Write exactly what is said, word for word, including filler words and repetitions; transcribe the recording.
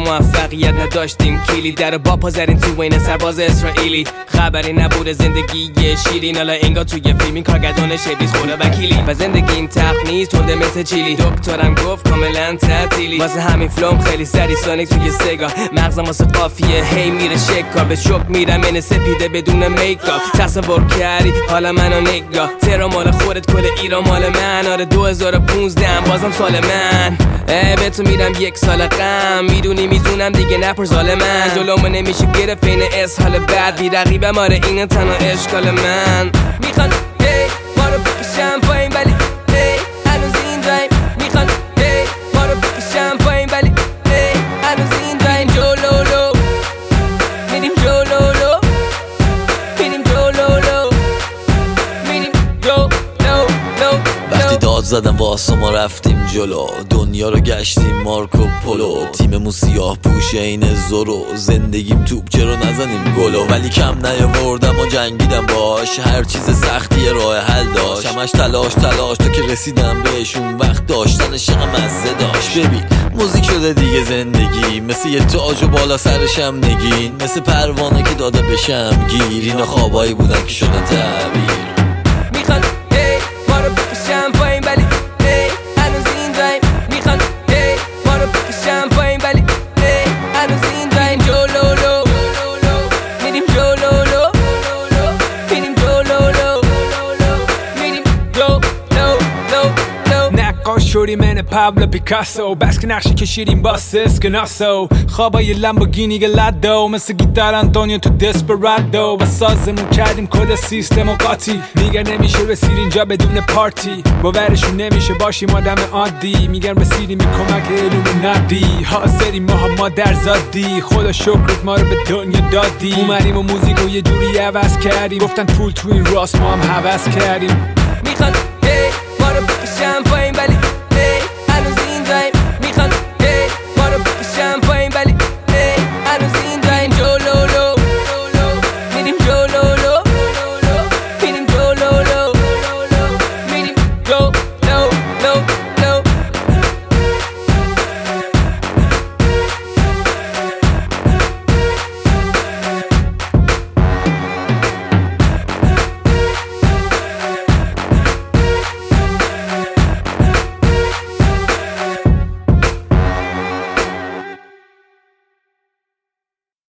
موفقیت نداشتیم کلی در با پا زدیم تو این سرباز اسرائیلی خبری نبوده زندگی شیرین حالا انگار توی فیلمی کارگردان شبیز خدا وکیلی و زندگی این تخت نیست تنده مثل چیلی دکترم گفت کاملا تعطیلی واسه همین فلوم خیلی سری سونیک توی سگار مغزم واسه قافیه هی میره شکار به شک میرم این سپیده بدون میکاپ تصور کردی حالا منو نگاه ترا مال خودت کل ایران مال من آره دو هزار و پونزده بازم سال من ای به تو میرم یک سال غم میدونی میدونم دیگه نپر زال من جلومو نمیشه گرفت این اسهال بعد بی رقیبم آره این تنها اشکال من میخوان هی ما رو بکشم پایین ولی هی هنوز این دایم میخوان هی ما رو بکشم پایین ولی هی هنوز این دایم جلولو میریم جلولو میریم جلولو میریم جلولو وقتی داد زدم واسه ما رفتیم جلو دنیا رو گشتیم مارکو پولو تیممون سیاه پوشه این زورو زندگیم توپ چرا نزنیم گلو ولی کم نیاوردم و جنگیدم باش هر چیز سختی راه حل داشت همش تلاش تلاش تا که رسیدم بهش اون وقت داشتن عشق مزه داشت ببین موزیک شده دیگه زندگی مثل یه تاج و بالا سرشم نگین مثل پروانه که داده بشم گیر اینا خوابایی بودن که شده تعبیر میخوان هی ما رو بکشم پایین ولی هی هنوز این دایم میخوان هی ما رو بکشم پایین ولی هی هنوز این دایم جلولو میریم جلولو میریم جلولو میریم جلولو نقاش شدی من پابلو پیکاسو بس که نقشی کشیدیم با اسکناسو خوابای لامبورگینی گلادو مثل گیتار آنتونیو تو دسپرادو و سازمون کردیم کل سیستم و قاطی میگن نمیشه رسید اینجا بدون پارتی باورشون نمیشه باشیم آدم عادی میگن رسیدیم این کمک ایلومیناتی حاضریم ما هم مادر زادی خدا شکرت ما رو به دنیا دادی اومدیم و موزیکو یه جوری عوض کردیم گفتن پول تو این راست ما هم حوض کردیم میخوان هی ما رو بکشم پایین ولی